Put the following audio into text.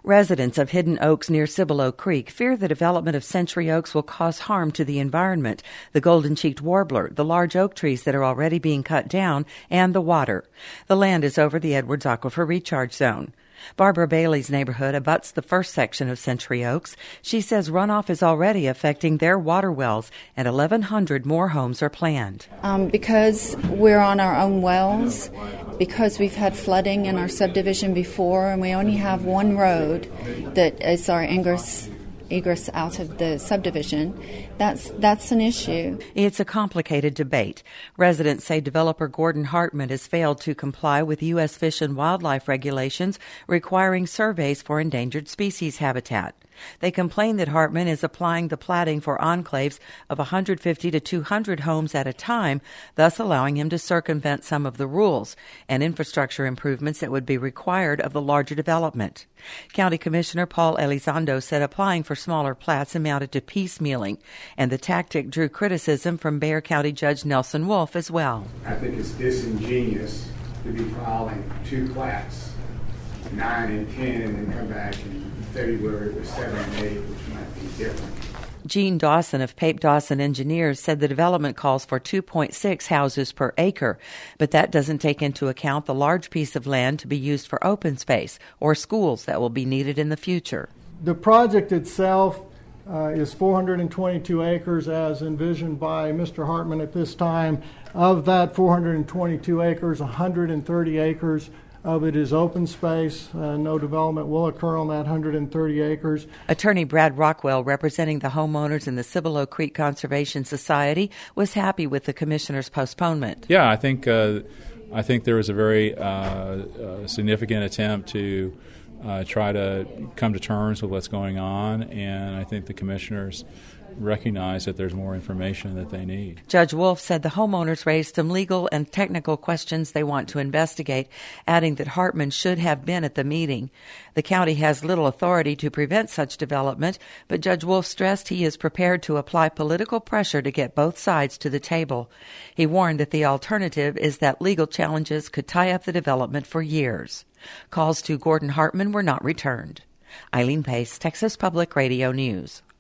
Residents of Hidden Oaks near Cibolo Creek fear the development of century oaks will cause harm to the environment, the golden-cheeked warbler, the large oak trees that are already being cut down, and the water. The land is over the Edwards Aquifer Recharge Zone. Barbara Bailey's neighborhood abuts the first section of Century Oaks. She says runoff is already affecting their water wells, and 1,100 more homes are planned. Because we're on our own wells, because we've had flooding in our subdivision before, and we only have one road that is our egress out of the subdivision, that's an issue. It's a complicated debate. Residents say developer Gordon Hartman has failed to comply with U.S. Fish and Wildlife regulations requiring surveys for endangered species habitat. They complain that Hartman is applying the platting for enclaves of 150 to 200 homes at a time, thus allowing him to circumvent some of the rules and infrastructure improvements that would be required of the larger development. County Commissioner Paul Elizondo said applying for smaller plats amounted to piecemealing, and the tactic drew criticism from Bexar County Judge Nelson Wolf as well. I think it's disingenuous to be filing two plats, 9 and 10, and then come back in February with 7 and 8, which might be different. Gene Dawson of Pape Dawson Engineers said the development calls for 2.6 houses per acre, but that doesn't take into account the large piece of land to be used for open space or schools that will be needed in the future. The project itself is 422 acres as envisioned by Mr. Hartman at this time. Of that 422 acres, 130 acres of it is open space. No development will occur on that 130 acres. Attorney Brad Rockwell, representing the homeowners in the Cibolo Creek Conservation Society, was happy with the commissioner's postponement. Yeah, I think there was a very significant attempt to try to come to terms with what's going on, and I think the commissioners recognize that there's more information that they need. Judge Wolf said the homeowners raised some legal and technical questions they want to investigate, adding that Hartman should have been at the meeting. The county has little authority to prevent such development, but Judge Wolf stressed he is prepared to apply political pressure to get both sides to the table. He warned that the alternative is that legal challenges could tie up the development for years. Calls to Gordon Hartman were not returned. Eileen Pace, Texas Public Radio News.